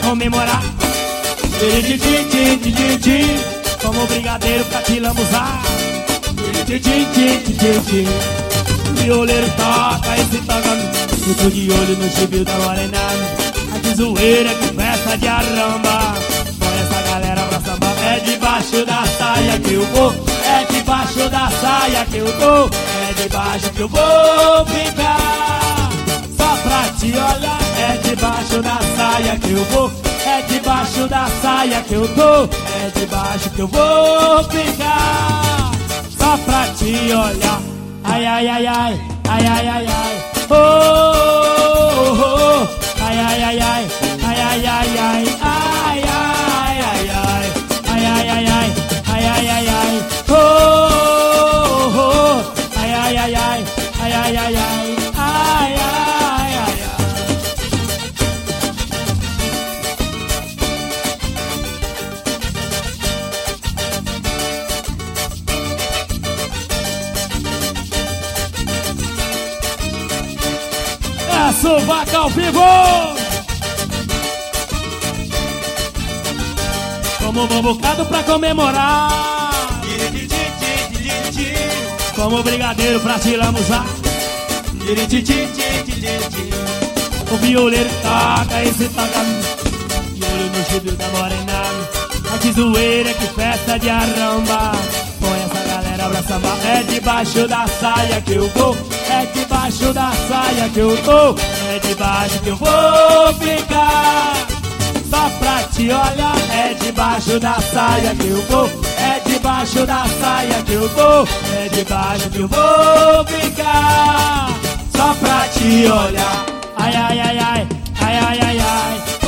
comemorar. Tiritim, como brigadeiro pra te lambuzar. Tiritim, o violeiro toca esse toca. Eu tô de olho no chibio da morenada. A de zoeira, que festa de arramba. Põe essa galera pra sambar. É debaixo da saia que eu vou. É debaixo da saia que eu tô. É debaixo que eu vou ficar. Só pra te olhar. É debaixo da saia que eu vou. É debaixo da saia que eu tô. É debaixo que eu vou ficar. Só pra te olhar. Ai, ai, ai, ai. Ai, ai, ai, ai. Oh, oh, oh. Ai, ai, ai, ai. Ai, ai, ai, ai. Ai, ai, ai, ai. Ai, ai, ai, ai. Ai, ai, ai, ai. Oh, oh, oh. Ai, ai, ai, ai. Ai, ai, ai, ai. Ai, ai, ai, ai. É Sovaca ao vivo! Como bambucado pra comemorar. Como brigadeiro pra te lambuzar. O violeiro toca esse toca. De olho no chibio da morenada. A de zoeira, que festa de arramba. Põe essa galera pra sambar. É debaixo da saia que eu vou. É debaixo da saia que eu tô. É debaixo que eu vou ficar. Só pra te olhar. É debaixo da saia que eu vou. É debaixo da saia que eu tô. É debaixo que eu vou ficar. Só pra te olhar. Ai, ai, ai, ai. Ai, ai, ai, ai.